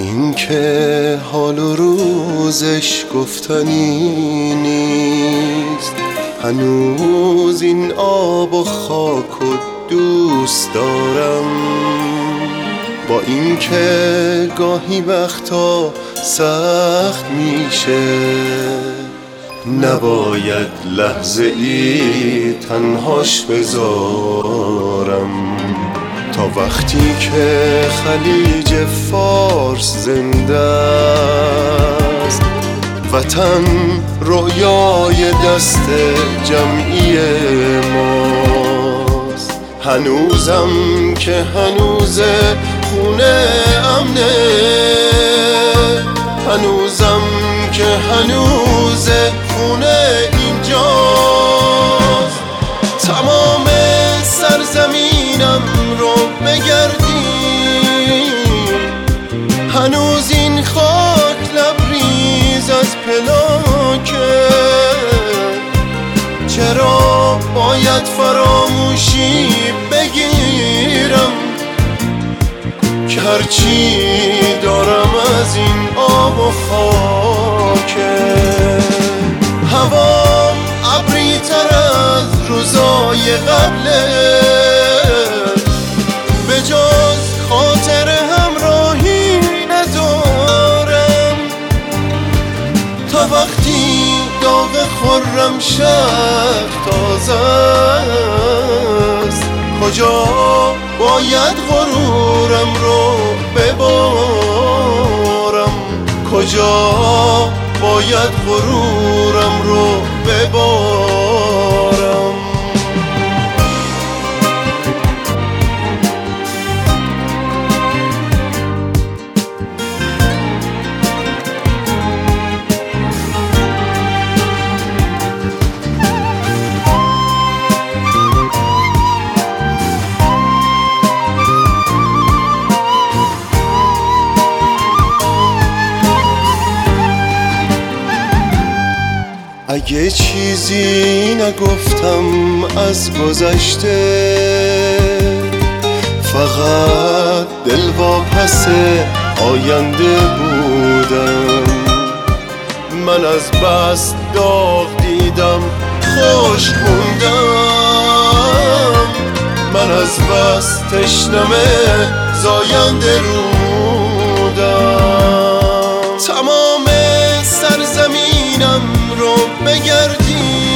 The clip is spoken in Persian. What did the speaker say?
اینکه حال و روزش گفتنی نیست، هنوز این آب و خاک و دوست دارم. با اینکه گاهی وقتا سخت میشه، نباید لحظه ای تنهاش بذارم. تا وقتی که خلیج فارس زنده است، وطن رویای دست جمعی ماست. هنوزم که هنوزه خونه امنه، هنوزم که هنوزه خونه اینجاست. تمام سرزمینم رو بگردیم، هنوز این خاک لبریز از پلاکه. چرا باید فراموشی بگیرم که هرچی دارم از این آب و خاکه؟ هوام ابری تر از روزای قبله، به جز خاطر همراهی ندارم. تا وقتی داغ خرم شهر تازه است، کجا باید غرورم رو ببارم؟ کجا باید غرورم رو ببارم؟ اگه چیزی نگفتم از گذشته، فقط دلواپس آینده بودم. من از بس داغ دیدم خوش موندم، من از بس تشنمه زاینده رودم. تمام سرزمینم رو بگردیم،